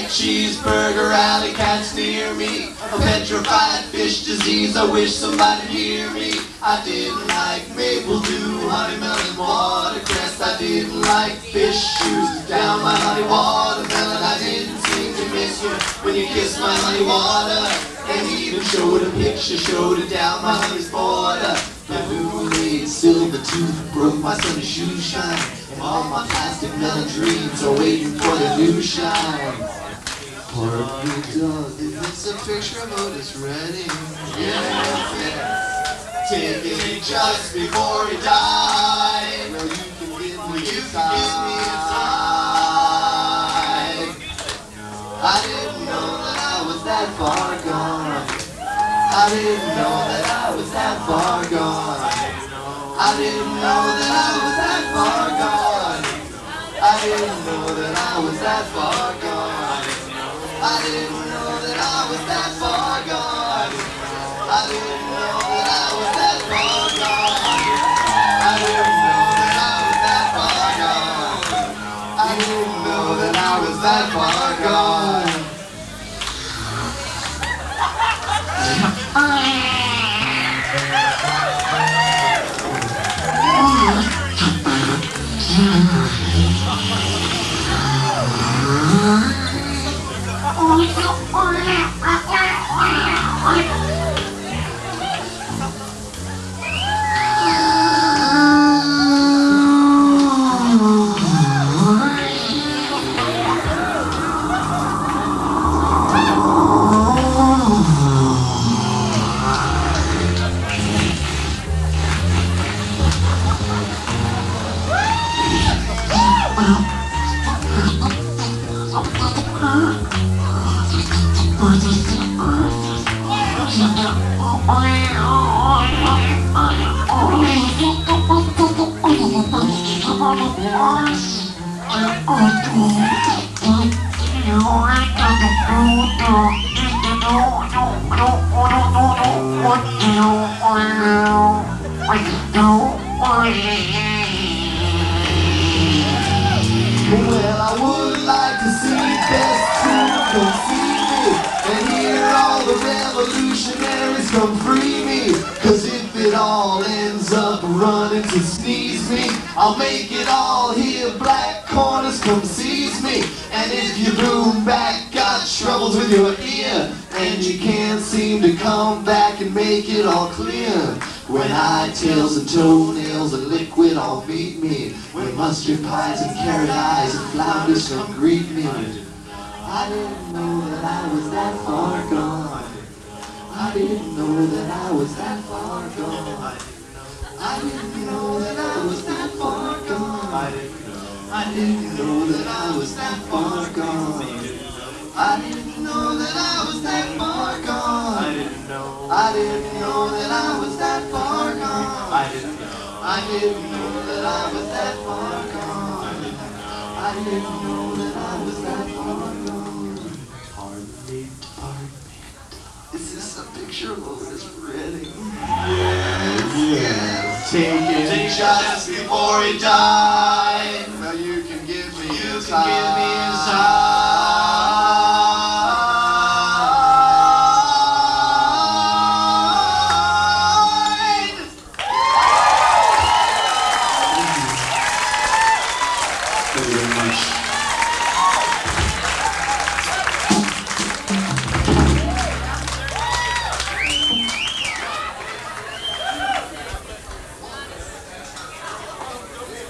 cheeseburger, alley cats near me, a petrified fish disease, I wish somebody'd hear me. I didn't like maple dew, honey melon, watercress. I didn't like fish shoes down my honey watermelon. I didn't seem to miss you when you kissed my honey water, and even showed a picture, showed it down my honey's border. The blue-laid silver tooth broke my sunny shoe shine, and all my plastic melon dreams are waiting for the new shine. Part of me does, if it's a picture of Otis Redding, yes, take it just before he died. Well, you can give me a sign. I didn't know that I was that far gone. I didn't know that I was that far gone. I didn't know that I was that far gone. I didn't know that I was that far gone. I didn't know that I was that far gone. I didn't know that I was that far gone. I didn't know that I was that far gone. I didn't know that I was that far gone. Well, I would like to see best to come see me and hear all the revolutionaries come free me. Cause if it all ends up running to sneeze me, I'll make it all here, black corners come seize me. And if you boom back, got troubles with your ear, and you can't seem to come back and make it all clear, when high tails and toenails and liquid all meet me, when mustard pies and carrot eyes and flounders come greet me. I didn't know that I was that far gone. I didn't know that I was that far gone. I didn't know that I was that far gone. I didn't know that I was that far gone. I didn't know that I was that far gone. I didn't know that I was that far gone. I didn't know that I was that far gone. I didn't know that I was that far gone. Pardon me. Is this a picture of Otis Redding? Yes. Take shots before he died.